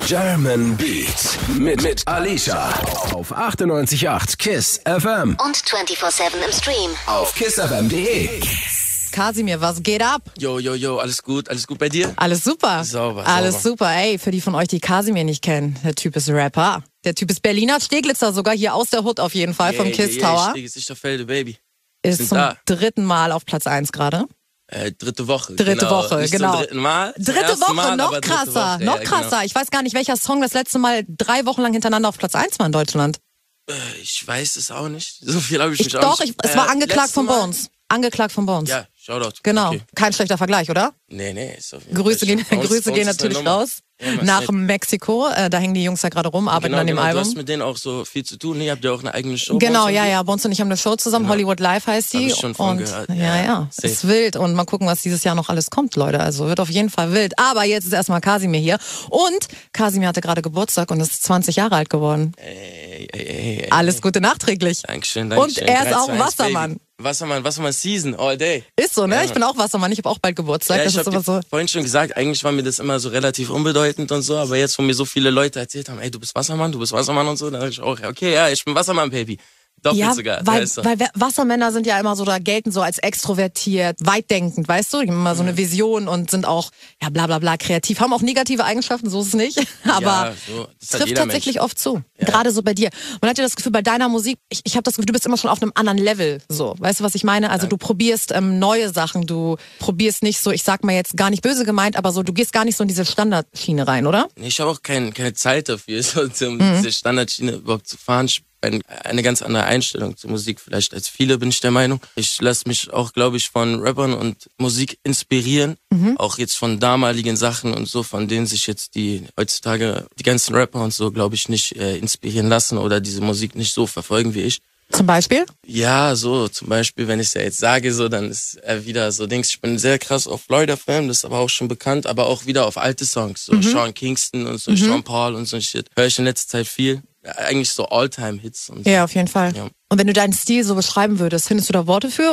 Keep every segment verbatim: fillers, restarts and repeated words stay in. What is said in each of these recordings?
German Beat mit, mit Alicia auf achtundneunzig Komma acht KISS F M und vierundzwanzig sieben im Stream auf kiss f m punkt d e. Kasimir, was geht ab? Jo, jo, jo, alles gut, alles gut bei dir? Alles super. Sauber, Alles sauber. super. Ey, für die von euch, die Kasimir nicht kennen, der Typ ist Rapper. Der Typ ist Berliner Steglitzer, sogar hier aus der Hood auf jeden Fall, vom Yeah, KISS yeah, Tower. Steglitzer, Baby. Ist sind zum da. dritten Mal auf Platz eins gerade. Äh, dritte Woche. Dritte genau. Woche, Nicht genau. Zum dritten Mal. Zum Dritte ersten Woche, Mal, noch aber dritte krasser, Woche. noch Ja, krasser. genau. Ich weiß gar nicht, welcher Song das letzte Mal drei Wochen lang hintereinander auf Platz eins war in Deutschland. Äh, ich weiß es auch nicht. So viel habe ich, Ich, mich auch doch, nicht. ich, es war Äh, angeklagt letztes von Mal? Bones. Angeklagt von Bones. Ja, Shoutout. Genau. Okay. Kein schlechter Vergleich, oder? Nee, nee, ist auf jeden Grüße Fall gehen, schon. Bei uns- Grüße bei uns gehen ist eine natürlich Nummer. raus. Ja, man Nach sagt- Mexiko. Äh, da hängen die Jungs ja gerade rum, arbeiten Genau, an dem genau, Album. du hast mit denen auch so viel zu tun. Nee, habt ihr auch eine eigene Show? Genau, bei uns ja, und so? ja. Bones und ich haben eine Show zusammen. Genau. Hollywood Live heißt die. Hab ich schon von und gehört. ja, Ja, ja, safe. ist wild. Und mal gucken, was dieses Jahr noch alles kommt, Leute. Also wird auf jeden Fall wild. Aber jetzt ist erstmal Kasimir hier. Und Kasimir hatte gerade Geburtstag und ist zwanzig Jahre alt geworden. Ey, ey, ey, ey, Alles ey. Gute nachträglich. Dankeschön, Dankeschön. Und er ist drei, auch zwei, eins, Wassermann. Baby. Wassermann, Wassermann Season, all day. Ist so, ne? Ja, ich bin auch Wassermann. Ich habe auch bald Geburtstag. Ja, das ich ist habe immer so. vorhin schon gesagt, eigentlich war mir das immer so relativ unbedeutend und so, aber jetzt, wo mir so viele Leute erzählt haben, ey, du bist Wassermann, du bist Wassermann und so, dann dachte ich auch, okay, ja, ich bin Wassermann, Baby. Doppelt Ja, sogar. weil, Ja, ist so. weil Wassermänner sind ja immer so, da gelten so als extrovertiert, weitdenkend, weißt du? Die haben immer so eine Vision und sind auch, ja, bla bla bla, kreativ, haben auch negative Eigenschaften, so ist es nicht. Aber ja, so, das hat trifft jeder tatsächlich Mensch. oft zu. Gerade so bei dir. Man hat ja das Gefühl, bei deiner Musik, ich, ich habe das Gefühl, du bist immer schon auf einem anderen Level. So, weißt du, was ich meine? Also du probierst ähm, neue Sachen, du probierst nicht so, ich sag mal jetzt gar nicht böse gemeint, aber so, du gehst gar nicht so in diese Standardschiene rein, oder? Nee, ich habe auch kein, keine Zeit dafür, so, um Mhm. diese Standardschiene überhaupt zu fahren. Ich bin eine ganz andere Einstellung zur Musik vielleicht als viele, bin ich der Meinung. Ich lasse mich auch, glaube ich, von Rappern und Musik inspirieren. Mhm. Auch jetzt von damaligen Sachen und so, von denen sich jetzt die heutzutage die ganzen Rapper und so, glaube ich, nicht äh, inspirieren lassen oder diese Musik nicht so verfolgen wie ich. Zum Beispiel? Ja, so zum Beispiel, wenn ich es ja jetzt sage, so dann ist er wieder so Dings. Ich bin sehr krass auf Florida-Film, das ist aber auch schon bekannt, aber auch wieder auf alte Songs, so Sean Kingston und so Sean Paul und so Shit. Höre ich in letzter Zeit viel. Eigentlich so All-Time-Hits und so. Ja, auf jeden Fall. Ja. Und wenn du deinen Stil so beschreiben würdest, findest du da Worte für?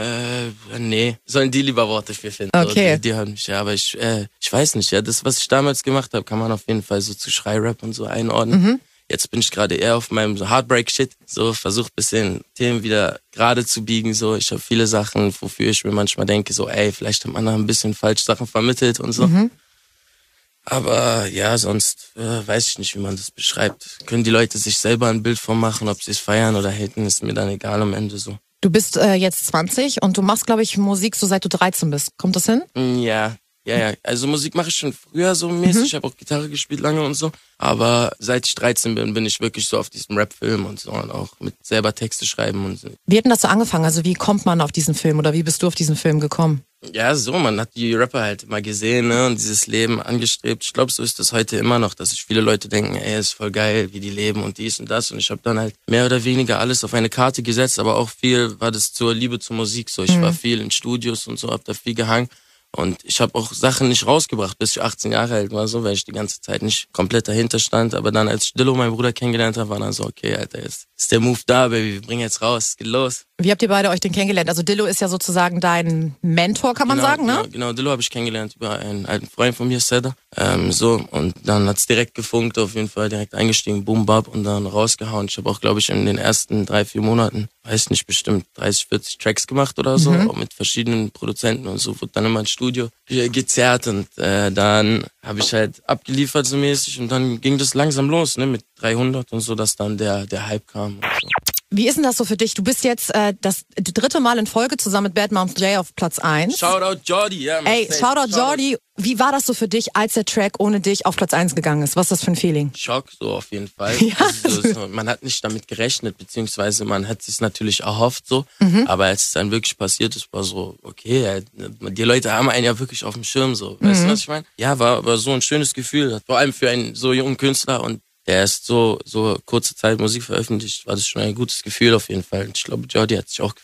Äh, nee, sollen die lieber Worte für finden. Okay. So, die, die hören mich, ja, aber ich, äh, ich weiß nicht, ja, das, was ich damals gemacht habe, kann man auf jeden Fall so zu Schrei-Rap und so einordnen. Jetzt bin ich gerade eher auf meinem so Heartbreak-Shit, so versucht bisschen Themen wieder gerade zu biegen, so. Ich habe viele Sachen, wofür ich mir manchmal denke, so, ey, vielleicht hat man da ein bisschen falsch Sachen vermittelt und so. Aber ja, sonst äh, weiß ich nicht, wie man das beschreibt. Können die Leute sich selber ein Bild von machen, ob sie es feiern oder haten, ist mir dann egal am Ende so. Du bist äh, jetzt zwanzig und du machst, glaube ich, Musik so seit du dreizehn bist. Kommt das hin? Mm, Ja, ja, ja. Also Musik mache ich schon früher so mäßig. Ich habe auch Gitarre gespielt lange und so. Aber seit ich dreizehn bin, bin ich wirklich so auf diesem Rap-Film und so und auch mit selber Texte schreiben und so. Wie hat denn das so angefangen? Also wie kommt man auf diesen Film oder wie bist du auf diesen Film gekommen? Ja, so, man hat die Rapper halt immer gesehen, ne, und dieses Leben angestrebt. Ich glaube, so ist das heute immer noch, dass sich viele Leute denken, ey, ist voll geil, wie die leben und dies und das. Und ich habe dann halt mehr oder weniger alles auf eine Karte gesetzt, aber auch viel war das zur Liebe zur Musik so. Ich war viel in Studios und so, hab da viel gehangen. Und ich habe auch Sachen nicht rausgebracht, bis ich achtzehn Jahre alt war, so, weil ich die ganze Zeit nicht komplett dahinter stand. Aber dann, als ich Dillo, meinen Bruder, kennengelernt habe, war dann so, okay, Alter, jetzt ist der Move da, Baby, wir bringen jetzt raus, geht los. Wie habt ihr beide euch denn kennengelernt? Also Dillo ist ja sozusagen dein Mentor, kann man genau, sagen, ne? Genau, genau, Dillo habe ich kennengelernt über einen alten Freund von mir, Seda. Ähm, so, und dann hat's direkt gefunkt, auf jeden Fall direkt eingestiegen, boom, bap, und dann rausgehauen. Ich habe auch, glaube ich, in den ersten drei, vier Monaten, weiß nicht, bestimmt dreißig, vierzig Tracks gemacht oder so, auch mit verschiedenen Produzenten und so, wurde dann immer ins Studio gezerrt und äh, dann habe ich halt abgeliefert so mäßig und dann ging das langsam los, ne, mit dreihundert und so, dass dann der, der Hype kam und so. Wie ist denn das so für dich? Du bist jetzt äh, das dritte Mal in Folge zusammen mit Bad Moms J auf Platz eins. Shoutout Jordi, ja. Ey, Shoutout Jordi. Wie war das so für dich, als der Track ohne dich auf Platz eins gegangen ist? Was ist das für ein Feeling? Schock, so auf jeden Fall. Ja. Also, so, man hat nicht damit gerechnet, beziehungsweise man hat sich natürlich erhofft, so. Mhm. Aber als es dann wirklich passiert ist, war so, okay, ja, die Leute haben einen ja wirklich auf dem Schirm, so. Weißt Mhm. du, was ich meine? Ja, war, war so ein schönes Gefühl, vor allem für einen so jungen Künstler und der erst so, so kurze Zeit Musik veröffentlicht, war das schon ein gutes Gefühl auf jeden Fall. Und ich glaube, Jordi hat sich auch gefreut.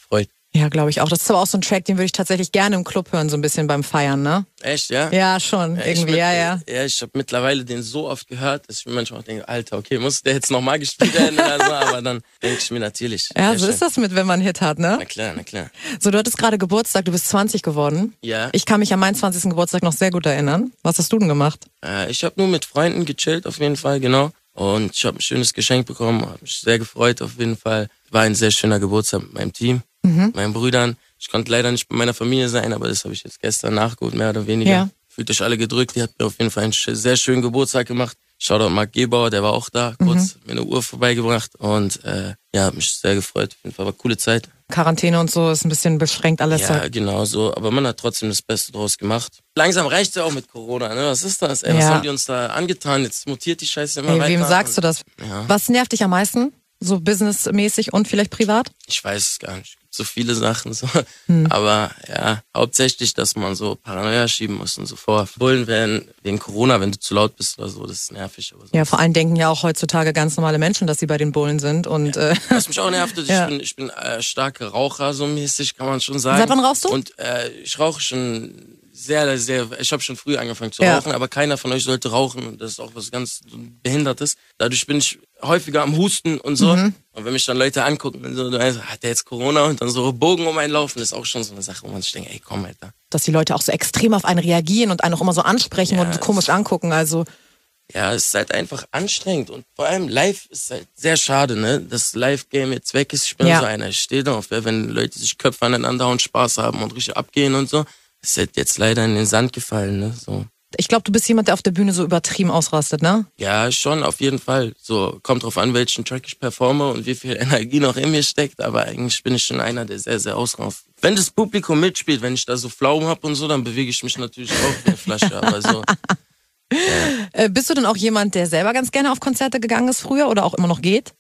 Ja, glaube ich auch. Das ist aber auch so ein Track, den würde ich tatsächlich gerne im Club hören, so ein bisschen beim Feiern, ne? Echt, ja? Ja, schon, ja, irgendwie, mit, ja, ja. Ja, ich habe mittlerweile den so oft gehört, dass ich mir manchmal auch denke, Alter, okay, muss der jetzt nochmal gespielt werden oder so, aber dann denke ich mir natürlich. Ja, so schön. Ist das mit, wenn man einen Hit hat, ne? Na klar, na klar. So, du hattest gerade Geburtstag, du bist zwanzig geworden. Ja. Ich kann mich an meinen zwanzigsten Geburtstag noch sehr gut erinnern. Was hast du denn gemacht? Äh, ich habe nur mit Freunden gechillt, auf jeden Fall, genau. Und ich habe ein schönes Geschenk bekommen, habe mich sehr gefreut, auf jeden Fall. War ein sehr schöner Geburtstag mit meinem Team, mhm. meinen Brüdern. Ich konnte leider nicht bei meiner Familie sein, aber das habe ich jetzt gestern nachgeholt, mehr oder weniger. Ja. Fühlt euch alle gedrückt, die hat mir auf jeden Fall einen sehr schönen Geburtstag gemacht. Shoutout Marc Gebauer, der war auch da, kurz mhm. mir eine Uhr vorbeigebracht und äh, ja, hat mich sehr gefreut. Auf jeden Fall war eine coole Zeit. Quarantäne und so ist ein bisschen beschränkt alles. Ja, halt. Genau so, aber man hat trotzdem das Beste draus gemacht. Langsam reicht's ja auch mit Corona, ne? Was ist das, ey? Was ja. haben die uns da angetan? Jetzt mutiert die Scheiße immer ey, weiter. Wem sagst du das? Ja. Was nervt dich am meisten? So businessmäßig und vielleicht privat? Ich weiß es gar nicht. So viele Sachen so. Hm. Aber ja, hauptsächlich, dass man so Paranoia schieben muss und so vor. Bullen werden wegen Corona, wenn du zu laut bist oder so, das ist nervig. Aber ja, vor allem denken ja auch heutzutage ganz normale Menschen, dass sie bei den Bullen sind. Und, ja. äh, Was mich auch nervt, ich ja. bin, ich bin äh, starker Raucher, so mäßig, kann man schon sagen. Seit wann rauchst du? Und äh, ich rauche schon sehr, sehr, ich habe schon früh angefangen zu ja. rauchen, aber keiner von euch sollte rauchen und das ist auch was ganz Behindertes. Dadurch bin ich häufiger am Husten und so. Mhm. Und wenn mich dann Leute angucken und so, also, hat der jetzt Corona und dann so Bogen um einen laufen, ist auch schon so eine Sache, wo man sich denkt, ey, komm, Alter. Dass die Leute auch so extrem auf einen reagieren und einen auch immer so ansprechen ja, und so komisch angucken, also. Ja, es ist halt einfach anstrengend und vor allem live ist halt sehr schade, ne, dass Live-Game jetzt weg ist. Ich bin ja. so einer, ich stehe drauf, wenn Leute sich Köpfe aneinander und Spaß haben und richtig abgehen und so. Ist halt jetzt leider in den Sand gefallen, ne, so. Ich glaube, du bist jemand, der auf der Bühne so übertrieben ausrastet, ne? Ja, schon, auf jeden Fall. So, kommt drauf an, welchen Track ich performe und wie viel Energie noch in mir steckt, aber eigentlich bin ich schon einer, der sehr, sehr ausrast. Wenn das Publikum mitspielt, wenn ich da so Pflaumen hab und so, dann bewege ich mich natürlich auch wie eine Flasche, aber so. Ja. Äh, bist du denn auch jemand, der selber ganz gerne auf Konzerte gegangen ist früher oder auch immer noch geht?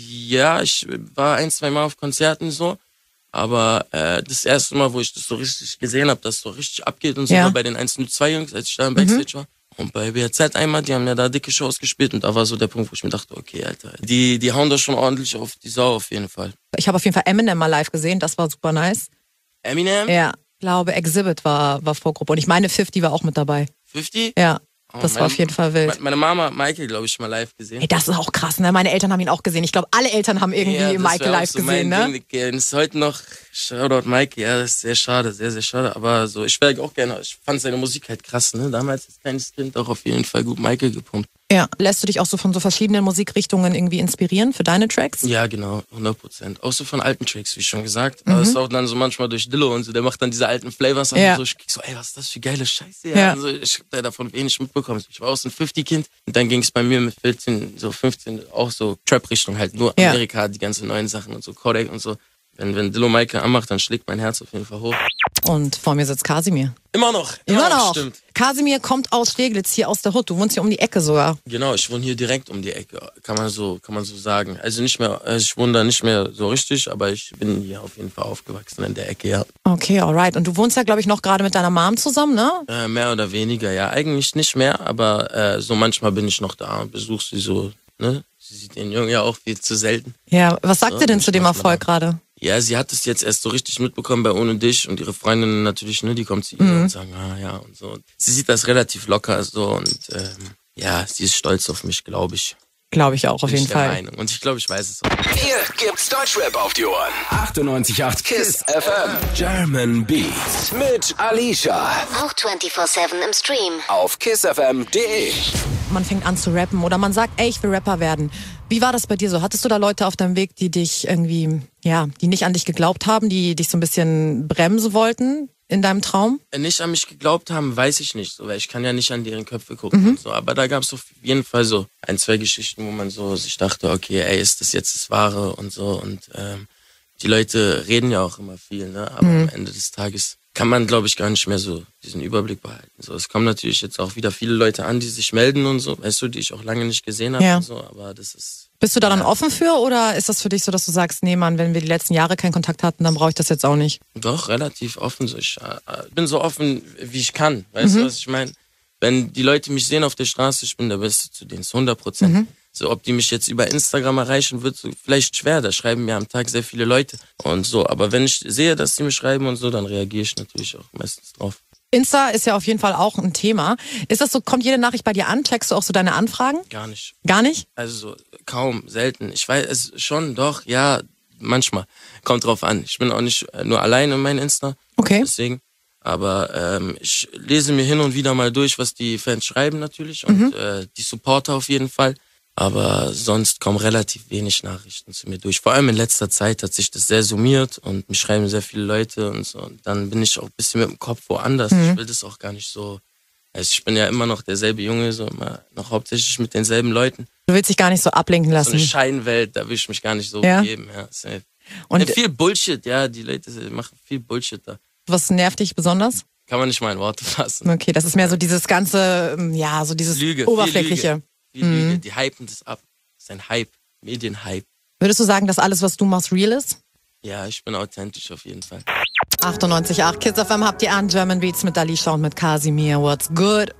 Ja, ich war ein, zwei Mal auf Konzerten so. Aber äh, das erste Mal, wo ich das so richtig gesehen habe, dass es so richtig abgeht und so, ja. war bei den eins null zwei Jungs, als ich da im Backstage mhm. war. Und bei B R Z einmal, die haben ja da dicke Shows gespielt und da war so der Punkt, wo ich mir dachte, okay, Alter, die, die hauen da schon ordentlich auf die Sau auf jeden Fall. Ich habe auf jeden Fall Eminem mal live gesehen, das war super nice. Eminem? Ja, ich glaube Exhibit war, war Vorgruppe und ich meine fünfzig war auch mit dabei. fünfzig? Ja. Oh, das meine, war auf jeden Fall wild. Meine Mama, Michael, glaube ich, mal live gesehen. Ey, das ist auch krass, ne? Meine Eltern haben ihn auch gesehen. Ich glaube, alle Eltern haben irgendwie ja, Michael live so gesehen, ne? Ding. Das ist heute noch, Shoutout Michael, ja, das ist sehr schade, sehr, sehr schade. Aber so, ich wäre auch gerne, ich fand seine Musik halt krass, ne? Damals als kleines Kind auch auf jeden Fall gut Michael gepumpt. Ja, lässt du dich auch so von so verschiedenen Musikrichtungen irgendwie inspirieren für deine Tracks? Ja, genau, hundert Prozent. Auch so von alten Tracks, wie schon gesagt. Mhm. Aber es ist auch dann so manchmal durch Dillo und so, der macht dann diese alten Flavors an ja. und so. Ich krieg so, ey, was ist das für geile Scheiße? Ja. Ja. So, ich hab da davon wenig mitbekommen. Ich war auch so ein fünfzig-Kind und dann ging es bei mir mit vierzehn, so fünfzehn, auch so Trap-Richtung halt. Nur ja. Amerika, die ganzen neuen Sachen und so, Kodak und so. Wenn, wenn Dillo Michael anmacht, dann schlägt mein Herz auf jeden Fall hoch. Und vor mir sitzt Kasimir. Immer noch. Immer, immer noch. Stimmt. Kasimir kommt aus Steglitz, hier aus der Hut. Du wohnst hier um die Ecke sogar. Genau, ich wohne hier direkt um die Ecke, kann man so, kann man so sagen. Also nicht mehr, also ich wohne da nicht mehr so richtig, aber ich bin hier auf jeden Fall aufgewachsen in der Ecke, ja. Okay, alright. Und du wohnst ja, glaube ich, noch gerade mit deiner Mom zusammen, ne? Äh, mehr oder weniger, ja. Eigentlich nicht mehr, aber äh, so manchmal bin ich noch da und besuche sie so, ne? Sie sieht den Jungen ja auch viel zu selten. Ja, was sagt so, ihr denn zu dem Erfolg gerade? Ja, sie hat es jetzt erst so richtig mitbekommen bei Ohne Dich und ihre Freundinnen natürlich, ne, die kommt zu ihr mhm. und sagen, ah ja und so. Sie sieht das relativ locker so und ähm, ja, sie ist stolz auf mich, glaube ich. Glaube ich auch, auf jeden Fall. Meinung. Und ich glaube, ich weiß es auch. Hier gibt's Deutschrap auf die Ohren. achtundneunzig Komma acht KISS F M. German Beats mit Alicia. Auch vierundzwanzig sieben im Stream. Auf kiss f m punkt d e. Man fängt an zu rappen oder man sagt, ey, ich will Rapper werden. Wie war das bei dir so? Hattest du da Leute auf deinem Weg, die dich irgendwie, ja, die nicht an dich geglaubt haben, die dich so ein bisschen bremsen wollten in deinem Traum? Nicht an mich geglaubt haben, weiß ich nicht, so, weil ich kann ja nicht an deren Köpfe gucken mhm. und so. Aber da gab es auf jeden Fall so ein, zwei Geschichten, wo man so sich dachte, okay, ey, ist das jetzt das Wahre und so. Und ähm, die Leute reden ja auch immer viel, ne? Aber mhm. am Ende des Tages kann man, glaube ich, gar nicht mehr so diesen Überblick behalten. So, es kommen natürlich jetzt auch wieder viele Leute an, die sich melden und so, weißt du, die ich auch lange nicht gesehen habe ja. und so, aber das ist... Bist du da dann offen für oder ist das für dich so, dass du sagst, nee Mann, wenn wir die letzten Jahre keinen Kontakt hatten, dann brauche ich das jetzt auch nicht? Doch, relativ offen. So. Ich äh, bin so offen, wie ich kann, weißt mhm. du, was ich meine? wenn die Leute mich sehen auf der Straße, ich bin der Beste zu denen, hundert Prozent. Mhm. So, ob die mich jetzt über Instagram erreichen, wird so vielleicht schwer. Da schreiben mir am Tag sehr viele Leute und so. Aber wenn ich sehe, dass sie mir schreiben und so, dann reagiere ich natürlich auch meistens drauf. Insta ist ja auf jeden Fall auch ein Thema. Ist das so, kommt jede Nachricht bei dir an? Checkst du auch so deine Anfragen? Gar nicht. Gar nicht? Also so, kaum, selten. Ich weiß es schon, doch, ja, manchmal. Kommt drauf an. Ich bin auch nicht nur allein in meinem Insta. Okay. Deswegen. Aber ähm, ich lese mir hin und wieder mal durch, was die Fans schreiben natürlich und mhm. äh, die Supporter auf jeden Fall. Aber sonst kommen relativ wenig Nachrichten zu mir durch. Vor allem in letzter Zeit hat sich das sehr summiert und mich schreiben sehr viele Leute und so. Und dann bin ich auch ein bisschen mit dem Kopf woanders. Mhm. Ich will das auch gar nicht so. Also ich bin ja immer noch derselbe Junge, so immer noch hauptsächlich mit denselben Leuten. Du willst dich gar nicht so ablenken lassen. So eine Scheinwelt, da will ich mich gar nicht so ja. begeben. Ja, safe. Und ja, viel Bullshit, ja, die Leute machen viel Bullshit da. Was nervt dich besonders? Kann man nicht mal in Worte fassen. Okay, das ist mehr so dieses ganze, ja, so dieses Lüge, Oberflächliche. Lüge. Die Lüge, mhm. die hypen das ab. Das ist ein Hype, Medienhype. Würdest du sagen, dass alles, was du machst, real ist? Ja, ich bin authentisch auf jeden Fall. achtundneunzig Komma acht Kiss F M habt ihr an. German Beats mit Alicia und mit Casimir. What's good?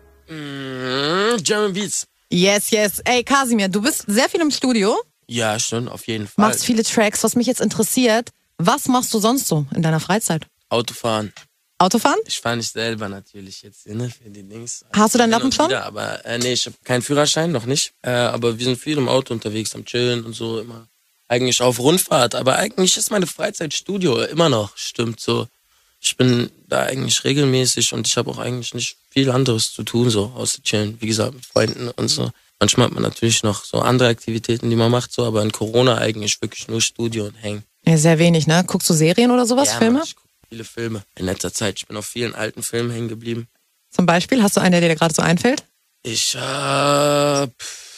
Mm, German Beats. Yes, yes. Ey, Casimir, du bist sehr viel im Studio. Ja, schon, auf jeden Fall. Machst viele Tracks. Was mich jetzt interessiert, was machst du sonst so in deiner Freizeit? Autofahren. Autofahren? Ich fahre nicht selber natürlich jetzt ne, für die Dings. Hast du deinen Lappen schon? Wieder, aber äh, nee, ich habe keinen Führerschein, noch nicht. Äh, aber wir sind viel im Auto unterwegs, am Chillen und so immer. Eigentlich auf Rundfahrt, aber eigentlich ist meine Freizeit Studio immer noch, stimmt so. Ich bin da eigentlich regelmäßig und ich habe auch eigentlich nicht viel anderes zu tun, so außer chillen, wie gesagt, mit Freunden und so. Manchmal hat man natürlich noch so andere Aktivitäten, die man macht, so, aber in Corona eigentlich wirklich nur Studio und hängen. Ja, sehr wenig, ne? Guckst du Serien oder sowas, ja, Filme? Mann, ich guck viele Filme in letzter Zeit. Ich bin auf vielen alten Filmen hängen geblieben. Zum Beispiel? Hast du einen, der dir gerade so einfällt? Ich hab...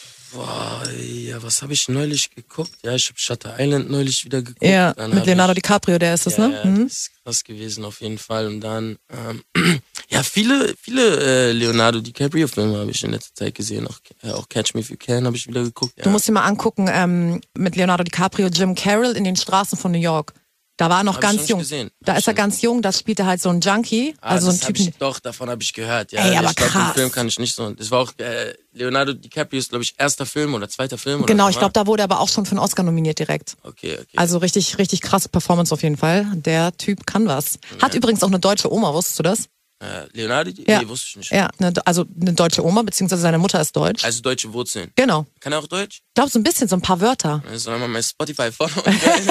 Boah, ja, was habe ich neulich geguckt? Ja, ich habe Shutter Island neulich wieder geguckt. Ja, dann mit Leonardo ich, DiCaprio, der ist es, ja, ne? Ja, mhm. das ist krass gewesen auf jeden Fall. Und dann, ähm, ja, viele, viele äh, Leonardo DiCaprio-Filme habe ich in letzter Zeit gesehen. Auch, äh, auch Catch Me If You Can habe ich wieder geguckt. Ja. Du musst dir mal angucken, ähm, mit Leonardo DiCaprio, Jim Carroll in den Straßen von New York. Da war er noch hab ganz ich jung. Gesehen. Da hab ist er ganz jung, da spielt er halt so einen Junkie. Ah, also das einen Typen. Ich, doch, davon habe ich gehört. Ja, Ey, aber ich glaube, krass. den Film kann ich nicht so. Das war auch äh, Leonardo DiCaprios, glaube ich, erster Film oder zweiter Film. Oder Genau, so, ich glaube, da wurde er aber auch schon für einen Oscar nominiert direkt. Okay, okay. Also richtig, richtig krasse Performance auf jeden Fall. Der Typ kann was. Hat ja. übrigens auch eine deutsche Oma, wusstest du das? Äh, Leonardo? Ja. Nee, wusste ich nicht. Ja, eine, also eine deutsche Oma, beziehungsweise seine Mutter ist deutsch. Also deutsche Wurzeln. Genau. Kann er auch Deutsch? Ich glaube, so ein bisschen, so ein paar Wörter. Sollen wir mal mein Spotify followen?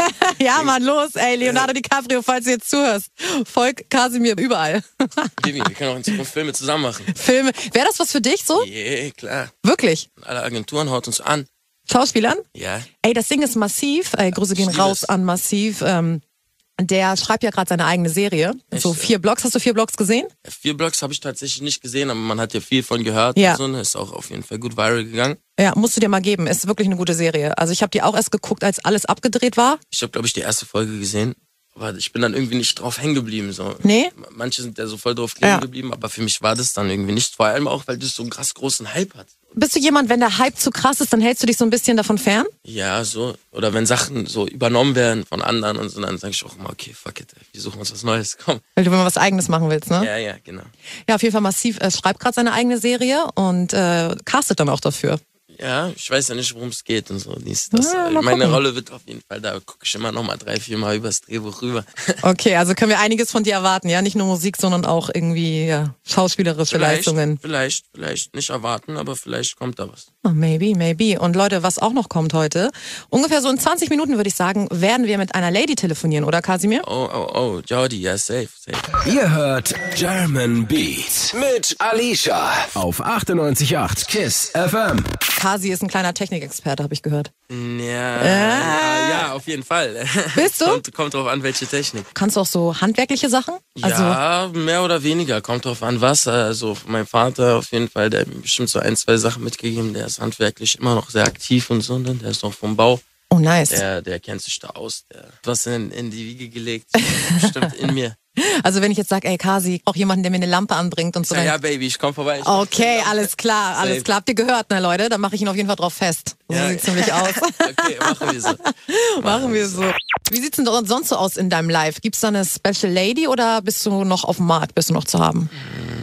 Ja, Mann, los. Ey, Leonardo DiCaprio, falls du jetzt zuhörst. Folg Casimir überall. Jimmy, wir können auch in Zukunft Filme zusammen machen. Filme. Wäre das was für dich so? Yeah, klar. Wirklich? Alle Agenturen haut uns an. Schauspielern? Ja. Ey, das Ding ist Massiv. Ey, Grüße gehen raus an Massiv. Ähm, der schreibt ja gerade seine eigene Serie. Echt? So vier Blogs. Hast du vier Blogs gesehen? Vier Blogs habe ich tatsächlich nicht gesehen, aber man hat ja viel von gehört. Ja. Und so, ne? Ist auch auf jeden Fall gut viral gegangen. Ja, musst du dir mal geben. Ist wirklich eine gute Serie. Also ich habe die auch erst geguckt, als alles abgedreht war. Ich habe, glaube ich, die erste Folge gesehen. Aber ich bin dann irgendwie nicht drauf hängen geblieben. So. Nee? Manche sind ja so voll drauf hängen Ja. geblieben, aber für mich war das dann irgendwie nicht. Vor allem auch, weil das so einen krass großen Hype hat. Bist du jemand, wenn der Hype zu krass ist, dann hältst du dich so ein bisschen davon fern? Ja, so. Oder wenn Sachen so übernommen werden von anderen und so, dann sage ich auch immer, okay, fuck it, ey, wir suchen uns was Neues, komm. Weil du mal was Eigenes machen willst, ne? Ja, ja, genau. Ja, auf jeden Fall Massiv äh, schreibt gerade seine eigene Serie und äh, castet dann auch dafür. Ja, ich weiß ja nicht, worum es geht und so. Dies, das, Ja, äh, mal meine gucken. Rolle wird auf jeden Fall, da gucke ich immer noch mal drei, vier Mal übers Drehbuch rüber. Okay, also können wir einiges von dir erwarten, ja? Nicht nur Musik, sondern auch irgendwie ja, schauspielerische Vielleicht, Leistungen. vielleicht, vielleicht nicht erwarten, aber vielleicht kommt da was. Oh, maybe, maybe. Und Leute, was auch noch kommt heute, ungefähr so in zwanzig Minuten, würde ich sagen, werden wir mit einer Lady telefonieren, oder Casimir? Oh, oh, oh, Jordi, ja, safe, safe. Ihr hört German Beat mit Alicia auf achtundneunzig Komma acht Kiss F M. Kasi ist ein kleiner Technikexperte, habe ich gehört. Ja, Äh. ja, ja, auf jeden Fall. Bist du? kommt, kommt drauf an, welche Technik. Kannst du auch so handwerkliche Sachen? Also, Ja, mehr oder weniger. Kommt drauf an, was. Also mein Vater auf jeden Fall, der hat mir bestimmt so ein, zwei Sachen mitgegeben. Der ist handwerklich immer noch sehr aktiv und so. Ne? Der ist noch vom Bau. oh, nice. Der, der kennt sich da aus. Der hat was in, in die Wiege gelegt. Bestimmt in mir. Also wenn ich jetzt sage, ey Kasi, auch jemanden, der mir eine Lampe anbringt und so. Ja, dann- ja, Baby, ich komm vorbei. Ich Okay, alles klar, alles Safe. klar. Habt ihr gehört, ne Leute? Dann mache ich ihn auf jeden Fall drauf fest. So Ja. sieht's nämlich aus. Okay, machen wir so. Machen wir so. Wie sieht's denn dort sonst so aus in deinem Live? Gibt's da eine Special Lady oder bist du noch auf dem Markt? Bist du noch zu haben?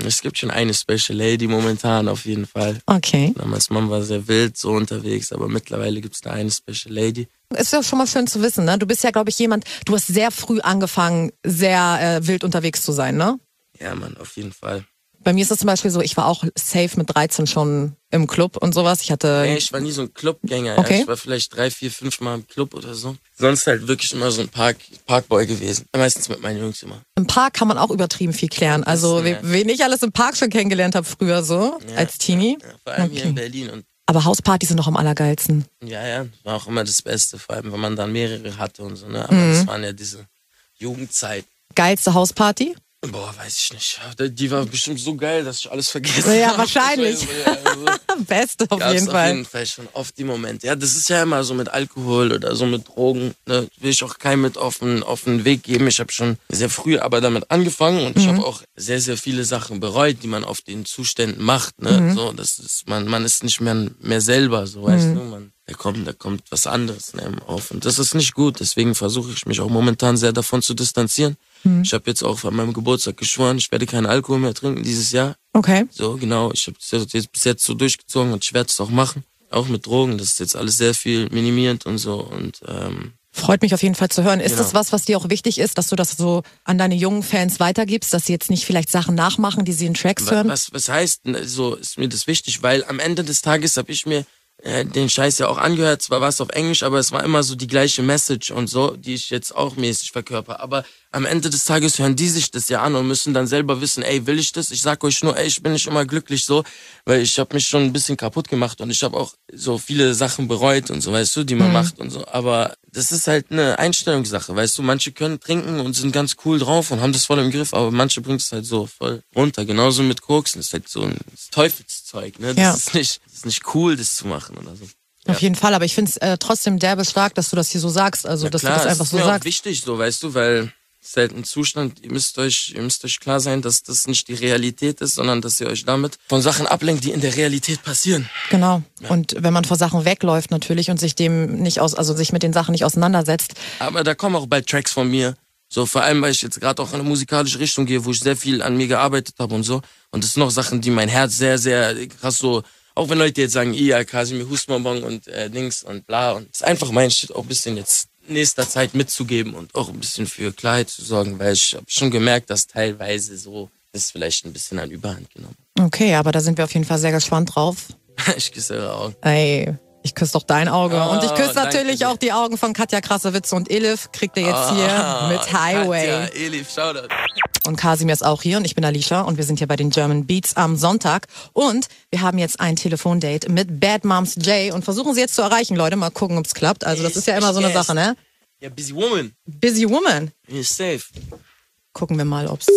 Es gibt schon eine Special Lady momentan auf jeden Fall. Okay. Damals Mom war sehr wild so unterwegs, aber mittlerweile gibt es da eine Special Lady. Ist ja schon mal schön zu wissen, ne? Du bist ja, glaube ich, jemand, du hast sehr früh angefangen, sehr äh, wild unterwegs zu sein, ne? Ja, Mann, auf jeden Fall. Bei mir ist es zum Beispiel so, ich war auch safe mit dreizehn schon im Club und sowas. Ich hatte. Nee, ich war nie so ein Clubgänger. Okay. Ja. Ich war vielleicht drei, vier, fünf Mal im Club oder so. Sonst halt wirklich immer so ein Park, Parkboy gewesen. Meistens mit meinen Jungs immer. Im Park kann man auch übertrieben viel klären. Also, ja. wen ich alles im Park schon kennengelernt habe früher so, Ja, als Teenie. Ja, ja, vor allem Okay. hier in Berlin. Und Aber Hauspartys sind noch am allergeilsten. ja, ja, war auch immer das Beste. Vor allem, wenn man dann mehrere hatte und so, ne? Aber Mhm. das waren ja diese Jugendzeit. Geilste Hausparty? Boah, weiß ich nicht. Die war bestimmt so geil, dass ich alles vergessen Ja, habe. wahrscheinlich. Also, Beste auf gab's jeden auf Fall. jeden Fall schon oft die Momente. Ja, das ist ja immer so mit Alkohol oder so mit Drogen. Ne? Will ich auch keinem mit auf den, auf den Weg geben. Ich habe schon sehr früh aber damit angefangen und ich Mhm. habe auch sehr, sehr viele Sachen bereut, die man auf den Zuständen macht. Ne? Mhm. So, das ist, man, man ist nicht mehr, mehr selber, so weißt du. Man, da kommt, da kommt was anderes ne, auf. Und das ist nicht gut. Deswegen versuche ich mich auch momentan sehr davon zu distanzieren. Mhm. Ich habe jetzt auch an meinem Geburtstag geschworen, ich werde keinen Alkohol mehr trinken dieses Jahr. Okay. So, genau. Ich habe das jetzt bis jetzt so durchgezogen und ich werde es auch machen. Auch mit Drogen. Das ist jetzt alles sehr viel minimierend und so. Und ähm, Freut mich auf jeden Fall zu hören. Ist Genau. das was, was dir auch wichtig ist, dass du das so an deine jungen Fans weitergibst, dass sie jetzt nicht vielleicht Sachen nachmachen, die sie in Tracks wa- hören? was, was heißt, so ist mir das wichtig, weil am Ende des Tages habe ich mir äh, den Scheiß ja auch angehört. Zwar war es auf Englisch, aber es war immer so die gleiche Message und so, die ich jetzt auch mäßig verkörper. Aber am Ende des Tages hören die sich das ja an und müssen dann selber wissen, ey, will ich das? Ich sag euch nur, ey, ich bin nicht immer glücklich so, weil ich habe mich schon ein bisschen kaputt gemacht und ich habe auch so viele Sachen bereut und so, weißt du, die man Mhm. macht und so. Aber das ist halt eine Einstellungssache, weißt du, manche können trinken und sind ganz cool drauf und haben das voll im Griff, aber manche bringt es halt so voll runter. Genauso mit Koksen, das ist halt so ein Teufelszeug, ne? Das Ja. ist nicht, das ist nicht cool, das zu machen oder so. Ja. Auf jeden Fall, aber ich finde es äh, trotzdem derbe stark, dass du das hier so sagst, also Ja, dass klar, du das einfach es so ist mir auch sagst. wichtig, so, weißt du, weil es ist halt ein Zustand, ihr müsst euch, ihr müsst euch klar sein, dass das nicht die Realität ist, sondern dass ihr euch damit von Sachen ablenkt, die in der Realität passieren. Genau. Und wenn man vor Sachen wegläuft natürlich und sich dem nicht aus, also sich mit den Sachen nicht auseinandersetzt. Aber da kommen auch bald Tracks von mir. So, vor allem, weil ich jetzt gerade auch in eine musikalische Richtung gehe, wo ich sehr viel an mir gearbeitet habe und so. Und das sind noch Sachen, die mein Herz sehr, sehr krass so, auch wenn Leute jetzt sagen, ja, Kasimir Husmanbong und äh, Dings und bla. Und es ist einfach mein Shit auch ein bisschen jetzt nächster Zeit mitzugeben und auch ein bisschen für Klarheit zu sorgen, weil ich habe schon gemerkt, dass teilweise so das vielleicht ein bisschen an Überhand genommen. Okay, aber da sind wir auf jeden Fall sehr gespannt drauf. Ich küsse eure Augen. Ey, ich küsse doch dein Auge. Oh, und ich küsse danke natürlich dir. auch die Augen von Katja Krasavice und Elif. Kriegt ihr jetzt hier Ah, mit Highway. Katja, Elif, Shoutout. Und Kasimir ist auch hier und ich bin Alicia und wir sind hier bei den German Beats am Sonntag. Und wir haben jetzt ein Telefondate mit Bad Moms J und versuchen sie jetzt zu erreichen, Leute. Mal gucken, ob's klappt. Also das ist ja immer so eine Yes. Sache, ne? Ja, Busy Woman. Busy Woman. You're safe. Gucken wir mal, ob's,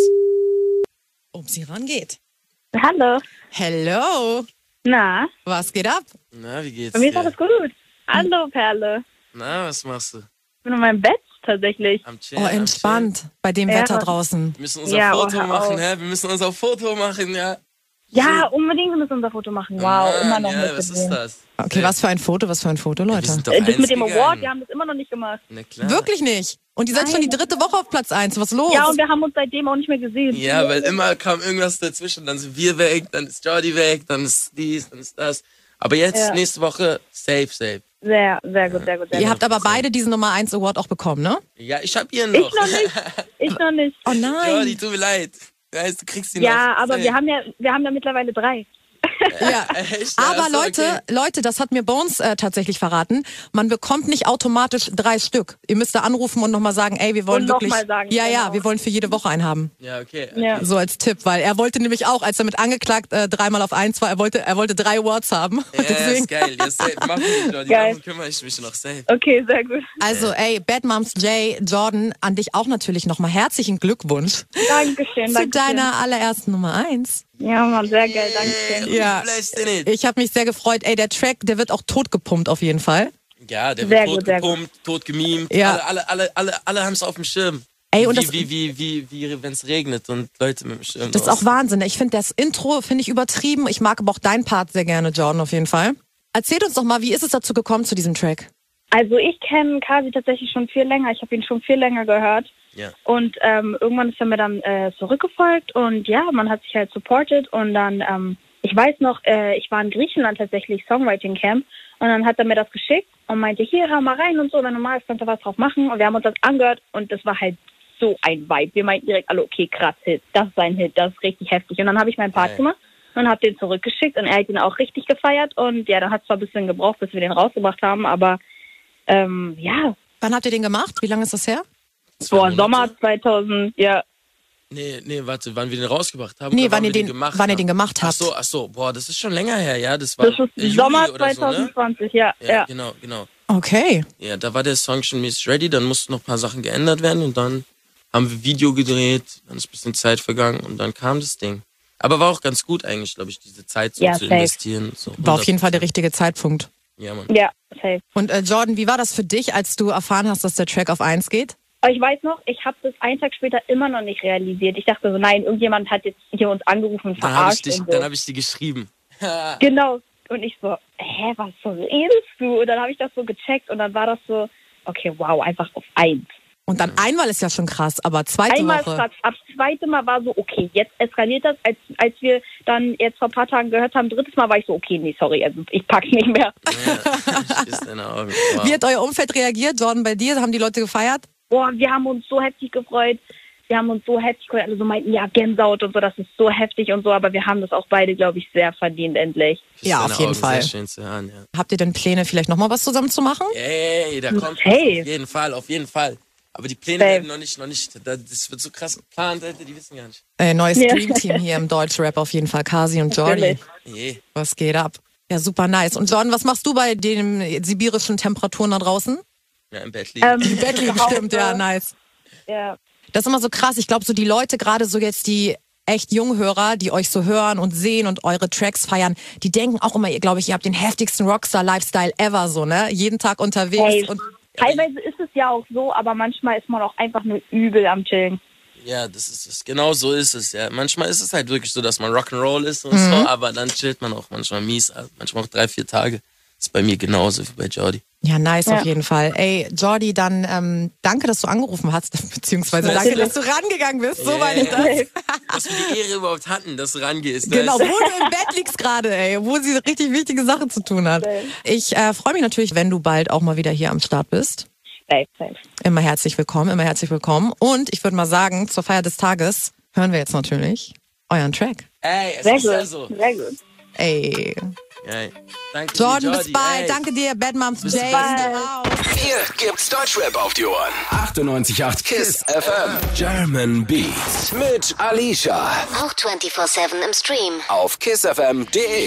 ob sie rangeht. Hallo. Hello. Na, Was geht ab? Na, wie geht's bei mir ist dir? alles gut. Hallo, Perle. Na, was machst du? Ich bin in meinem Bett tatsächlich. Am Chillen, Oh, am Chillen. entspannt bei dem Ja. Wetter draußen. Wir müssen unser Ja, Foto oh, hör machen, auf. hä? Wir müssen unser Foto machen, ja. Ja, unbedingt, wir müssen unser Foto machen. Wow, Mann, immer noch ja, nicht was ist gesehen. das? Okay, Ey, was für ein Foto, was für ein Foto, wir Leute. sind doch Äh, Das eins mit dem gegangen. Award, wir haben das immer noch nicht gemacht. Na klar. Wirklich nicht. Und ihr seid schon die dritte Woche auf Platz eins. Was ist los? Ja, und wir haben uns seitdem auch nicht mehr gesehen. Ja, weil immer kam irgendwas dazwischen. Dann sind wir weg, dann ist Jordi weg, dann ist dies, dann ist das. Aber jetzt, Ja. nächste Woche, safe, safe. Sehr, sehr gut, sehr gut, sehr Ihr gut. habt aber beide diesen Nummer eins Award auch bekommen, ne? Ja, ich hab ihn Ich noch. noch nicht. Ich noch nicht. Oh nein. Jordi, tut mir leid. Weißt, du kriegst ihn noch. Ja, aber Safe. wir haben ja, wir haben ja mittlerweile drei. Ja. Echt? Ja, Aber ist so, Leute, okay. Leute, das hat mir Bones äh, tatsächlich verraten. Man bekommt nicht automatisch drei Stück. Ihr müsst da anrufen und nochmal sagen, ey, wir wollen Und noch wirklich. mal sagen, ja, ja, genau. wir wollen für jede Woche einen haben. Ja, okay. okay. Ja. So als Tipp, weil er wollte nämlich auch, als er mit angeklagt äh, dreimal auf eins war, er wollte, er wollte drei Awards haben. Und Ja, deswegen, ist geil. Ja, safe. Mach mich, Jordi. Geil. Darum kümmere ich mich noch. Safe. Okay, sehr gut. also, ey, Bad Moms J, Jordan, an dich auch natürlich nochmal herzlichen Glückwunsch Dankeschön, zu danke. deiner allerersten Nummer eins. Ja, Mann, sehr geil, danke. Ja. Blessed in it. Ich habe mich sehr gefreut. Ey, der Track, der wird auch totgepumpt auf jeden Fall. Ja, der Sehr wird gut, tot sehr gut. gepumpt, tot gemimt. Ja. Alle, alle, alle, alle, alle haben es auf dem Schirm. Ey, und wie, das- wie, wie, wie, wie, wenn es regnet und Leute mit dem Schirm. Das ist auch Wahnsinn. Ich finde das Intro, finde ich übertrieben. Ich mag aber auch deinen Part sehr gerne, Jordan, auf jeden Fall. Erzählt uns doch mal, wie ist es dazu gekommen zu diesem Track? Also ich kenne Kasi tatsächlich schon viel länger. Ich habe ihn schon viel länger gehört. Ja. Und ähm, irgendwann ist er mir dann äh, zurückgefolgt und ja, man hat sich halt supported und dann, ähm, ich weiß noch, äh, ich war in Griechenland tatsächlich, Songwriting Camp, und dann hat er mir das geschickt und meinte, hier, hör mal rein und so, wenn du magst, kannst du was drauf machen. Und wir haben uns das angehört und das war halt so ein Vibe. Wir meinten direkt alle, okay, krass, Hit, das ist ein Hit, das ist richtig heftig. Und dann habe ich meinen Part gemacht und habe den zurückgeschickt und er hat ihn auch richtig gefeiert und ja, dann hat es zwar ein bisschen gebraucht, bis wir den rausgebracht haben, aber ähm, ja. Wann habt ihr den gemacht? Wie lange ist das her? Boah, Sommer zweitausend, ja. Nee, nee, warte, wann wir den rausgebracht haben? Nee, oder wann ihr wir den, wann ihr den gemacht habt. Ach so, ach so, boah, das ist schon länger her, ja, das war Das ist Juli Sommer oder zwanzig zwanzig, so, ne? ja, ja. ja. Genau, genau. Okay. Ja, da war der Song schon mäßig ready, dann mussten noch ein paar Sachen geändert werden und dann haben wir Video gedreht, dann ist ein bisschen Zeit vergangen und dann kam das Ding. Aber war auch ganz gut eigentlich, glaube ich, diese Zeit so Ja, zu safe. investieren. So War auf jeden Fall der richtige Zeitpunkt. Ja, Mann. Ja, safe. Und äh, Jordan, wie war das für dich, als du erfahren hast, dass der Track auf eins geht? Aber ich weiß noch, ich habe das einen Tag später immer noch nicht realisiert. Ich dachte so, nein, irgendjemand hat jetzt hier uns angerufen und Dann habe ich, verarscht. dich- und so. dann hab ich die geschrieben. Genau. Und ich so, hä, was so redest du? Und dann habe ich das so gecheckt und dann war das so, okay, wow, einfach auf eins. Und dann einmal ist ja schon krass, aber zweite Einmal Woche. krass, ab zweite Mal war so, okay, jetzt eskaliert das. Als, als wir dann jetzt vor ein paar Tagen gehört haben, drittes Mal war ich so, okay, nee, sorry, also ich pack's nicht mehr. Ja, ich küsse deine Augen. Wow. Wie hat euer Umfeld reagiert? Jordan, bei dir? Haben die Leute gefeiert? Boah, wir haben uns so heftig gefreut. Wir haben uns so heftig gefreut. Alle so meinten, ja, Gänsehaut und so, das ist so heftig und so. Aber wir haben das auch beide, glaube ich, sehr verdient, endlich. Küsse Ja, deine auf jeden Augen, Fall. Sehr schön zu hören, ja. Habt ihr denn Pläne, vielleicht nochmal was zusammen zu machen? Ey, da kommt Hey. was, auf jeden Fall, auf jeden Fall. Aber die Pläne Safe. werden noch nicht, noch nicht, das wird so krass geplant, Alter, die wissen gar nicht. Äh, neues Ja. Dreamteam hier im Deutschrap auf jeden Fall. Kasi und Jordi. Natürlich. Je. Was geht ab? Ja, super nice. Und Jordan, was machst du bei den sibirischen Temperaturen da draußen? Ja, im Bett liegen. Ähm, Im Bett liegen, zu Hause. stimmt, ja, nice. Ja. Das ist immer so krass. Ich glaube, so die Leute, gerade so jetzt die echt Junghörer, die euch so hören und sehen und eure Tracks feiern, die denken auch immer, glaube ich, ihr habt den heftigsten Rockstar-Lifestyle ever, so, ne? Jeden Tag unterwegs. Hey, Und teilweise ist es ja auch so, aber manchmal ist man auch einfach nur übel am Chillen. Ja, das ist es. Genau so ist es, ja. Manchmal ist es halt wirklich so, dass man Rock'n'Roll ist und Mhm. so, aber dann chillt man auch manchmal mies, also manchmal auch drei, vier Tage. Das ist bei mir genauso wie bei Jordi. ja, nice Ja. auf jeden Fall. Ey, Jordi, dann ähm, danke, dass du angerufen hast, beziehungsweise danke, dass du rangegangen bist. So Yeah. meine ich das. Dass wir die Ehre überhaupt hatten, dass du rangehst. Genau, wo weißt du im Bett liegst gerade, ey, wo sie richtig wichtige Sachen zu tun hat. Ich äh, freue mich natürlich, wenn du bald auch mal wieder hier am Start bist. Safe, safe. Immer herzlich willkommen, immer herzlich willkommen. Und ich würde mal sagen, zur Feier des Tages hören wir jetzt natürlich euren Track. du? Ey, es Sehr ist gut, ja so. sehr gut. Ey, Ey, danke Jordan, dir, bis Jordi, bald. ey. Danke dir, Bad Moms Bis Jay. bald. Hier gibt's Deutschrap auf die Ohren. achtundneunzig Komma acht KISS F M. German Beats mit Alicia. Auch vierundzwanzig sieben im Stream. Auf kissfm punkt de.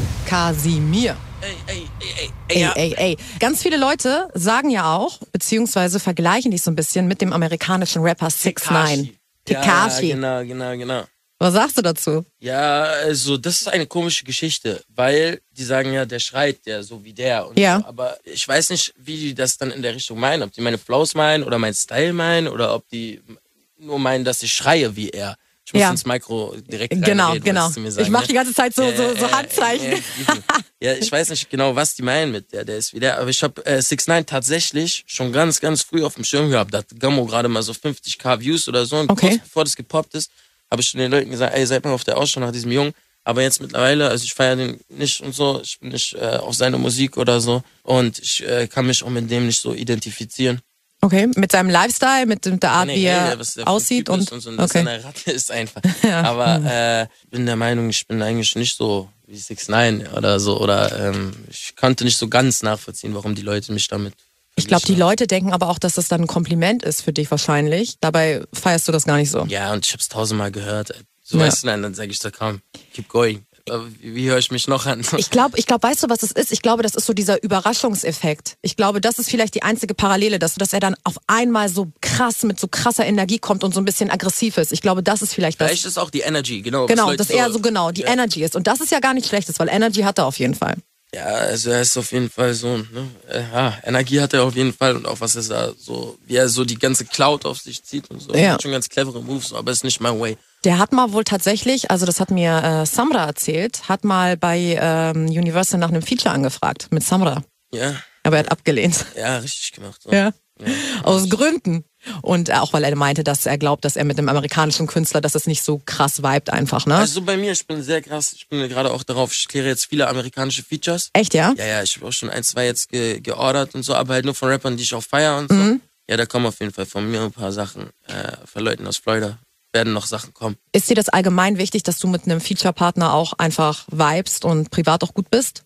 Kasimir. Ey, ey, ey, ey, ey, Ey, ja. ey, ey. Ganz viele Leute sagen ja auch, beziehungsweise vergleichen dich so ein bisschen mit dem amerikanischen Rapper six nine. Tekashi. Ja, genau, genau, genau. Was sagst du dazu? Ja, also das ist eine komische Geschichte, weil die sagen ja, der schreit ja so wie der. Und Ja. so, aber ich weiß nicht, wie die das dann in der Richtung meinen. Ob die meine Flows meinen oder meinen Style meinen oder ob die nur meinen, dass ich schreie wie er. Ich muss Ja. ins Mikro direkt Genau, reinreden, genau. was sie mir sagen, Ich mache ne? die ganze Zeit so, Ja, so, so ja, Handzeichen. Ja, ja, ich weiß nicht genau, was die meinen mit der, der ist wie der. Aber ich habe äh, six nine tatsächlich schon ganz, ganz früh auf dem Schirm gehabt. Da hat Gammo gerade mal so fünfzig K Views oder so. Und Okay. kurz bevor das gepoppt ist, habe ich schon den Leuten gesagt, ey, seid mal auf der Ausschau nach diesem Jungen. Aber jetzt mittlerweile, also ich feiere den nicht und so, ich bin nicht äh, auf seine Musik oder so. Und ich äh, kann mich auch mit dem nicht so identifizieren. Okay, mit seinem Lifestyle, mit, mit der Art, wie Generell, er was der für ein aussieht Typ und, ist und so. Und dass okay. er eine Ratte ist einfach. Aber äh, bin der Meinung, ich bin eigentlich nicht so wie six nine oder so. Oder ähm, ich konnte nicht so ganz nachvollziehen, warum die Leute mich damit Ich glaube, die verglichen haben. Leute denken aber auch, dass das dann ein Kompliment ist für dich wahrscheinlich. Dabei feierst du das gar nicht so. Ja, und ich hab's tausendmal gehört. So Ja. weißt du, dann, dann sage ich so, komm, keep going. Aber Wie, wie höre ich mich noch an? Ich glaube, ich glaube, weißt du, was es ist? Ich glaube, das ist so dieser Überraschungseffekt. Ich glaube, das ist vielleicht die einzige Parallele, dass, dass er dann auf einmal so krass mit so krasser Energie kommt und so ein bisschen aggressiv ist. Ich glaube, das ist vielleicht das. Vielleicht ist auch die Energy, genau. was Genau, Leute dass er so genau die ja. Energy ist. Und das ist ja gar nicht schlechtes, weil Energy hat er auf jeden Fall. Ja, also er ist auf jeden Fall so, ne? äh, ja, Energie hat er auf jeden Fall und auch was er da so, wie er so die ganze Cloud auf sich zieht und so. Ja. Hat schon ganz clevere Moves, aber ist nicht my way. Der hat mal wohl tatsächlich, also das hat mir äh, Samra erzählt, hat mal bei ähm, Universal nach einem Feature angefragt mit Samra. Ja, Aber er hat abgelehnt. ja, richtig gemacht. So. Ja. Ja. Aus Gründen. Und äh, auch weil er meinte, dass er glaubt, dass er mit einem amerikanischen Künstler, dass es nicht so krass vibet einfach, ne? Also bei mir, ich bin sehr krass, ich bin gerade auch darauf, ich kläre jetzt viele amerikanische Features. Echt, ja? Ja, ja, ich habe auch schon ein, zwei jetzt ge geordert und so, aber halt nur von Rappern, die ich auch feiere und so. Mhm. Ja, da kommen auf jeden Fall von mir ein paar Sachen, äh, von Leuten aus Florida werden noch Sachen kommen. Ist dir das allgemein wichtig, dass du mit einem Feature-Partner auch einfach vibest und privat auch gut bist?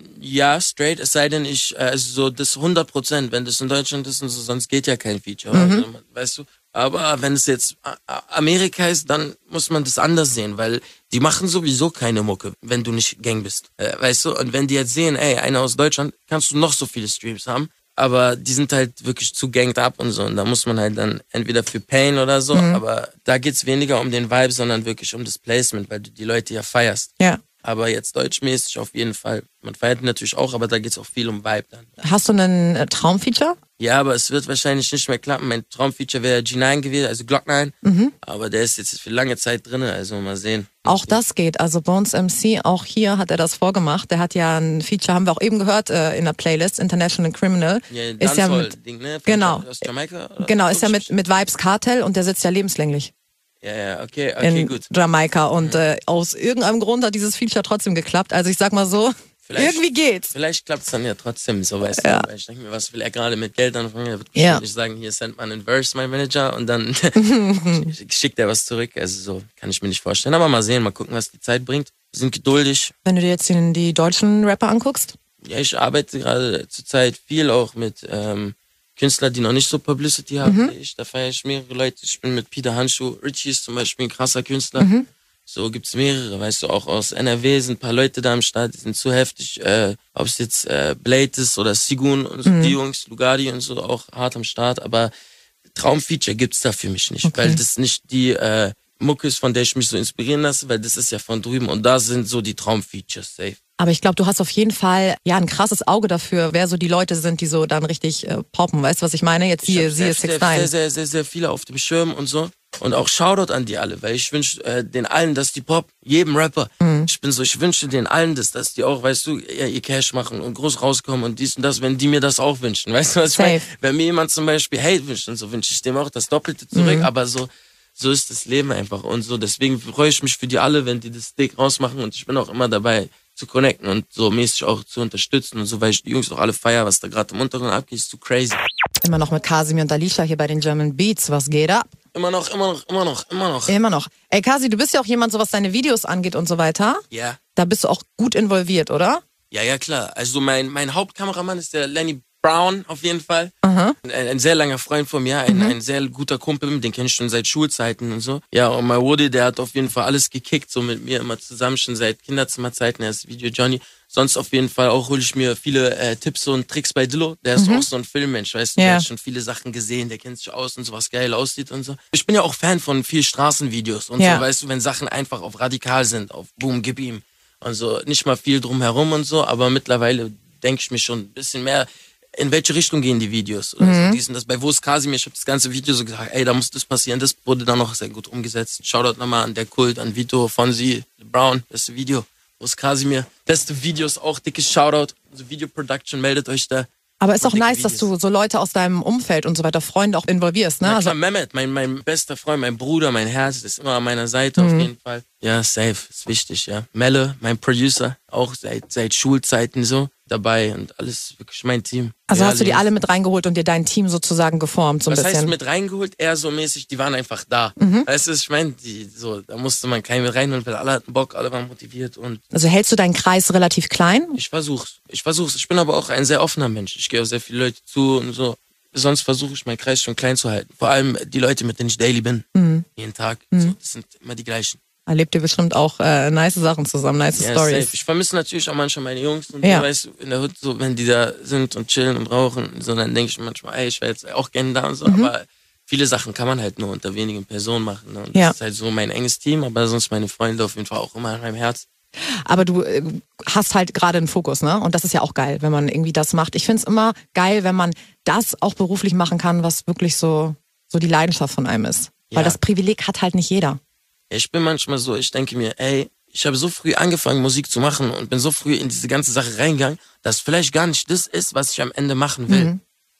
Ja, straight, es sei denn, ich, also so das hundert Prozent, wenn das in Deutschland ist und so, sonst geht ja kein Feature, mhm. also, weißt du. Aber wenn es jetzt Amerika ist, dann muss man das anders sehen, weil die machen sowieso keine Mucke, wenn du nicht Gang bist, weißt du. Und wenn die jetzt sehen, ey, einer aus Deutschland, kannst du noch so viele Streams haben, aber die sind halt wirklich zu ganged up und so. Und da muss man halt dann entweder für Pain oder so, mhm. aber da geht's weniger um den Vibe, sondern wirklich um das Placement, weil du die Leute ja feierst. Ja. Aber jetzt deutschmäßig auf jeden Fall. Man feiert natürlich auch, aber da geht's auch viel um Vibe dann. Hast du einen äh, Traumfeature? Ja, aber es wird wahrscheinlich nicht mehr klappen. Mein Traumfeature wäre G neun gewesen, also Glock neun. Mhm. Aber der ist jetzt für lange Zeit drin, also mal sehen. Auch das geht. Also Bones M C, auch hier hat er das vorgemacht. Der hat ja ein Feature, haben wir auch eben gehört, äh, in der Playlist, International Criminal. Ja, ist ja mit, Ding, ne? Genau. Aus Jamaika? Oder? Genau, ist ja mit, mit Vibes Kartel und der sitzt ja lebenslänglich. Ja, ja, okay, okay, in gut. Jamaika. Und äh, aus irgendeinem Grund hat dieses Feature trotzdem geklappt. Also ich sag mal so, vielleicht, irgendwie geht's. Vielleicht klappt es dann ja trotzdem so, weißt ja. du. Weil ich denke mir, was will er gerade mit Geld anfangen? Er wird ja. nicht sagen, hier sendet man einen Verse, mein Manager, und dann schickt er was zurück. Also so kann ich mir nicht vorstellen. Aber mal sehen, mal gucken, was die Zeit bringt. Wir sind geduldig. Wenn du dir jetzt die, die deutschen Rapper anguckst? Ja, ich arbeite gerade zurzeit viel auch mit ähm, Künstler, die noch nicht so Publicity haben mhm. wie ich. Da feiere ich mehrere Leute. Ich bin mit Peter Handschuh. Richie ist zum Beispiel ein krasser Künstler. Mhm. So gibt's mehrere, weißt du, auch aus N R W sind ein paar Leute da am Start, die sind zu heftig. Äh, Ob es jetzt äh, Blade ist oder Sigun und so, mhm. die Jungs, Lugardi und so, auch hart am Start. Aber Traumfeature gibt's da für mich nicht, okay. weil das nicht die äh, Mucke ist, von der ich mich so inspirieren lasse, weil das ist ja von drüben und da sind so die Traumfeatures safe. Aber ich glaube, du hast auf jeden Fall ja ein krasses Auge dafür, wer so die Leute sind, die so dann richtig äh, poppen. Weißt du, was ich meine? Jetzt siehe six ix nine. Sehr, sehr, sehr, sehr viele auf dem Schirm und so. Und auch Shoutout an die alle, weil ich wünsche äh, den allen, dass die Pop, jedem Rapper, mhm. ich bin so, ich wünsche den allen das, dass die auch, weißt du, ja, ihr Cash machen und groß rauskommen und dies und das, wenn die mir das auch wünschen. Weißt du, was ich meine? Wenn mir jemand zum Beispiel Hate wünscht und so, wünsche ich dem auch das Doppelte zurück, mhm. aber so, so ist das Leben einfach und so. Deswegen freue ich mich für die alle, wenn die das Dick rausmachen und ich bin auch immer dabei zu connecten und so mäßig auch zu unterstützen und so, weil ich die Jungs auch alle feier, was da gerade im Untergrund abgeht, ist so crazy. Immer noch mit Kasimir und Alicia hier bei den German Beats. Was geht ab? Immer noch, immer noch, immer noch, immer noch. Immer noch. Ey, Kasi, du bist ja auch jemand, so was deine Videos angeht und so weiter. Ja. Da bist du auch gut involviert, oder? Ja, ja, klar. Also mein, mein Hauptkameramann ist der Lenny Brown auf jeden Fall. Aha. Ein, ein sehr langer Freund von mir, ein, mhm. ein sehr guter Kumpel, den kenne ich schon seit Schulzeiten und so. Ja, und mein Woody, der hat auf jeden Fall alles gekickt, so mit mir immer zusammen, schon seit Kinderzimmerzeiten. Er ist Video Johnny. Sonst auf jeden Fall auch hole ich mir viele äh, Tipps und Tricks bei Dillo. Der ist mhm. auch so ein Filmmensch, weißt du, ja. Der hat schon viele Sachen gesehen, der kennt sich aus und so, was geil aussieht und so. Ich bin ja auch Fan von viel Straßenvideos und ja. so, weißt du, wenn Sachen einfach auf radikal sind, auf Boom, gib ihm. Und so, nicht mal viel drumherum und so, aber mittlerweile denke ich mir schon ein bisschen mehr, in welche Richtung gehen die Videos oder mhm. so, dies und das. Bei Wo ist Kasimir? Ich habe das ganze Video so gesagt, ey, da muss das passieren. Das wurde dann noch sehr gut umgesetzt. Shoutout nochmal an der Kult, an Vito, Fonsi, Brown, das Video. Wo ist Kasimir? Beste Videos, auch dickes Shoutout. Also Video Production, meldet euch da. Aber ist auch nice, Videos. Dass du so Leute aus deinem Umfeld und so weiter, Freunde auch involvierst, ne? Na klar, also Mehmet, mein, mein bester Freund, mein Bruder, mein Herz, das ist immer an meiner Seite mhm. auf jeden Fall. Ja, safe, ist wichtig, ja. Melle, mein Producer, auch seit, seit Schulzeiten so dabei und alles wirklich mein Team. Also ja, hast du die alle mit reingeholt und dir dein Team sozusagen geformt, so ein Was bisschen? Was heißt mit reingeholt? Eher so mäßig, die waren einfach da. Mhm. Weißt du, ich meine, die, so, da musste man keinen mit reinholen, weil alle hatten Bock, alle waren motiviert und... Also hältst du deinen Kreis relativ klein? Ich versuch's, ich versuch's. Ich bin aber auch ein sehr offener Mensch. Ich gehe auf sehr viele Leute zu und so. Sonst versuche ich meinen Kreis schon klein zu halten. Vor allem die Leute, mit denen ich daily bin. Mhm. Jeden Tag. Mhm. So, das sind immer die gleichen. Erlebt ihr bestimmt auch äh, nice Sachen zusammen, nice ja, Stories. Safe. Ich vermisse natürlich auch manchmal meine Jungs und ja. so, weißt du, in der Hut, so, wenn die da sind und chillen und rauchen, so, dann denke ich manchmal, ey, ich wäre jetzt auch gerne da und so, mhm. aber viele Sachen kann man halt nur unter wenigen Personen machen. Ne? Und ja. das ist halt so mein enges Team, aber sonst meine Freunde auf jeden Fall auch immer in meinem Herz. Aber du äh, hast halt gerade einen Fokus, ne? Und das ist ja auch geil, wenn man irgendwie das macht. Ich finde es immer geil, wenn man das auch beruflich machen kann, was wirklich so, so die Leidenschaft von einem ist. Ja. Weil das Privileg hat halt nicht jeder. Ich bin manchmal so, ich denke mir, ey, ich habe so früh angefangen, Musik zu machen und bin so früh in diese ganze Sache reingegangen, dass vielleicht gar nicht das ist, was ich am Ende machen will. Mhm.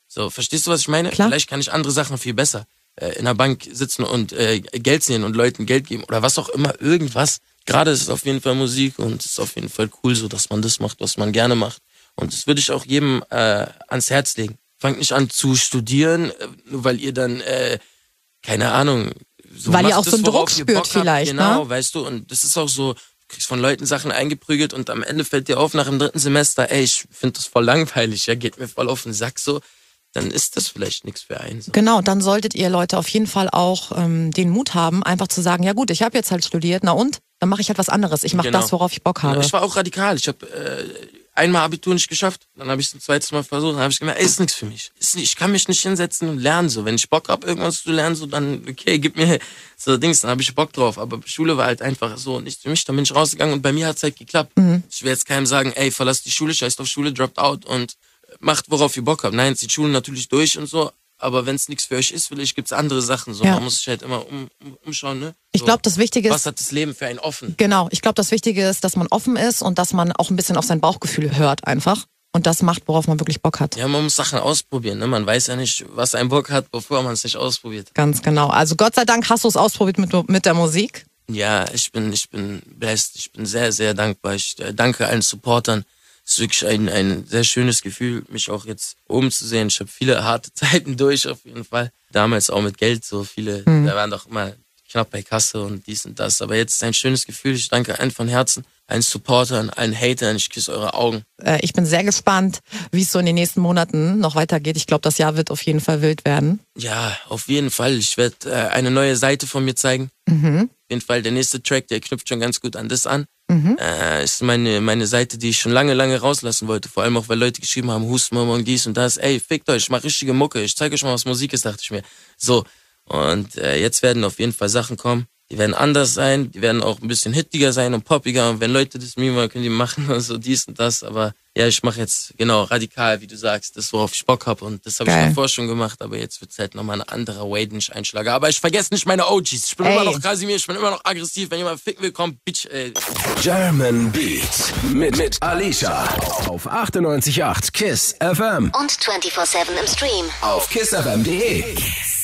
So, verstehst du, was ich meine? Klar. Vielleicht kann ich andere Sachen viel besser. Äh, in der Bank sitzen und äh, Geld sehen und Leuten Geld geben oder was auch immer, irgendwas. Gerade ist es auf jeden Fall Musik und es ist auf jeden Fall cool so, dass man das macht, was man gerne macht. Und das würde ich auch jedem äh, ans Herz legen. Fangt nicht an zu studieren, nur weil ihr dann, äh, keine Ahnung, so weil macht ihr auch das, so einen worauf Druck ihr spürt Bock habt. vielleicht, Genau, ne? weißt du, und das ist auch so, du kriegst von Leuten Sachen eingeprügelt und am Ende fällt dir auf nach dem dritten Semester, ey, ich finde das voll langweilig, ja, geht mir voll auf den Sack so, dann ist das vielleicht nichts für einen. So. Genau, dann solltet ihr Leute auf jeden Fall auch ähm, den Mut haben, einfach zu sagen, ja gut, ich habe jetzt halt studiert, na und? Dann mache ich halt was anderes. Ich mache Genau. das, worauf ich Bock habe. Ich war auch radikal. Ich habe äh, einmal Abitur nicht geschafft, dann habe ich es ein zweites Mal versucht, dann habe ich gemerkt, ey, ist nichts für mich. Ist nicht, ich kann mich nicht hinsetzen und lernen. So, wenn ich Bock habe, irgendwas zu lernen, so dann, okay, gib mir so Dings, dann habe ich Bock drauf. Aber Schule war halt einfach so nicht für mich. Dann bin ich rausgegangen und bei mir hat es halt geklappt. Mhm. Ich will jetzt keinem sagen, ey, verlass die Schule, scheiß auf Schule, dropped out und macht, worauf ihr Bock habt. Nein, zieht Schule natürlich durch und so. Aber wenn es nichts für euch ist, vielleicht gibt es andere Sachen. So, Ja. man muss sich halt immer um, um, umschauen. Ne? So, Ich glaube, das Wichtige was ist, hat das Leben für einen offen? genau, ich glaube, das Wichtige ist, dass man offen ist und dass man auch ein bisschen auf sein Bauchgefühl hört einfach und das macht, worauf man wirklich Bock hat. Ja, man muss Sachen ausprobieren. Ne? Man weiß ja nicht, was ein Bock hat, bevor man es nicht ausprobiert. Ganz genau. Also Gott sei Dank hast du es ausprobiert mit, mit der Musik. Ja, ich bin, ich bin blessed. Ich bin sehr, sehr dankbar. Ich äh, danke allen Supportern. Es ist wirklich ein, ein sehr schönes Gefühl, mich auch jetzt oben zu sehen. Ich habe viele harte Zeiten durch, auf jeden Fall. Damals auch mit Geld, so viele, mhm. da waren doch immer knapp bei Kasse und dies und das. Aber jetzt ist ein schönes Gefühl. Ich danke allen von Herzen, allen Supportern, allen Hatern. Ich küsse eure Augen. Äh, ich bin sehr gespannt, wie es so in den nächsten Monaten noch weitergeht. Ich glaube, das Jahr wird auf jeden Fall wild werden. Ja, auf jeden Fall. Ich werde äh, eine neue Seite von mir zeigen. Mhm. Auf jeden Fall, der nächste Track, der knüpft schon ganz gut an das an. Mhm. Äh, ist meine, meine Seite, die ich schon lange, lange rauslassen wollte. Vor allem auch, weil Leute geschrieben haben, Hustmama und dies und das. Ey, fickt euch, ich mach richtige Mucke. Ich zeige euch mal, was Musik ist, dachte ich mir. So, und äh, jetzt werden auf jeden Fall Sachen kommen. Die werden anders sein, die werden auch ein bisschen hittiger sein und poppiger. Und wenn Leute das mir wollen, können die machen und so dies und das. Aber ja, ich mache jetzt genau radikal, wie du sagst, das, worauf ich Bock habe. Und das habe ich davor schon gemacht. Aber jetzt wird es halt nochmal ein anderer Way, den ich einschlage. Aber ich vergesse nicht meine O Gs. Ich bin ey. immer noch Kasimir, ich bin immer noch aggressiv. Wenn jemand ficken will, kommt, Bitch, ey. German Beat mit, mit Alicia auf achtundneunzig Komma acht KISS F M und vierundzwanzig sieben im Stream auf kiss f m punkt d e.